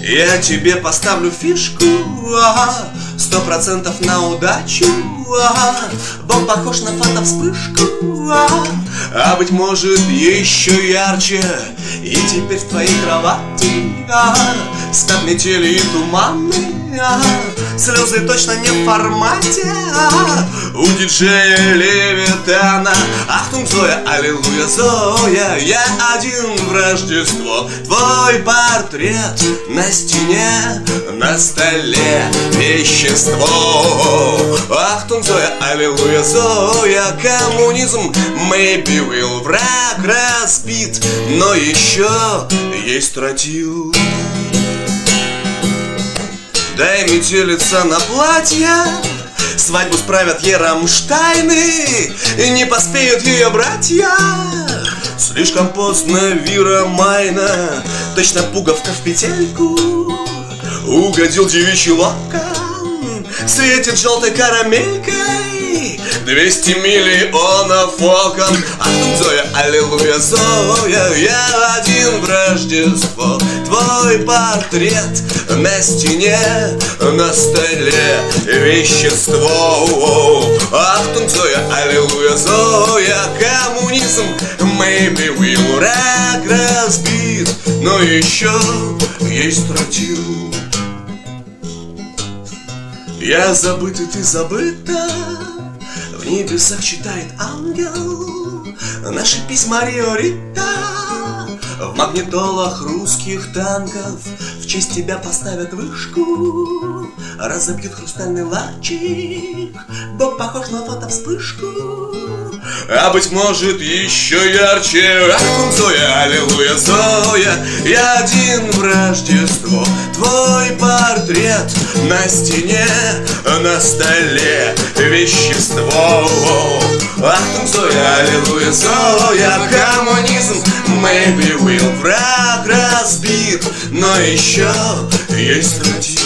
Я тебе поставлю фишку, 100% на удачу. Бог похож на фотовспышку, а быть может еще ярче. И теперь в твоей кровати спят метели и туманы. Слезы точно не в формате у диджея Левитана. Ахтунг, Зоя, аллилуйя, Зоя, я один в Рождество. Твой портрет на стене, на столе вещество. Ахтунг, Зоя, аллилуйя, Зоя, коммунизм, maybe will. Враг разбит, но еще есть тротил. Дай метелица на платье, свадьбу справят Ерамштайны, и не поспеют ее братья. Слишком поздно, Вира Майна, точно пуговка в петельку. Угодил девичий локон, светит желтой карамелькой. 200 миллионов окон. Ахтунг, Зоя, аллилуйя, Зоя, я один в Рождество. Твой портрет на стене, на столе вещество. Ахтунг, Зоя, аллилуйя, Зоя, коммунизм, maybe will. Враг разбит, но еще есть тротил. Я забыт, и ты забыта, в небесах читает ангел наши письма Риорита. В магнитолах русских танков в честь тебя поставят вышку. Разобьют хрустальный ларчик, Бог похож на фотовспышку. А быть может еще ярче. Ахтунг, Зоя, аллилуйя, Зоя, я один в Рождество. Твой портрет на стене, на столе вещество. Ахтунг, Зоя, аллилуйя, Зоя, коммунизм, maybe will. Враг разбит, но еще есть тротил.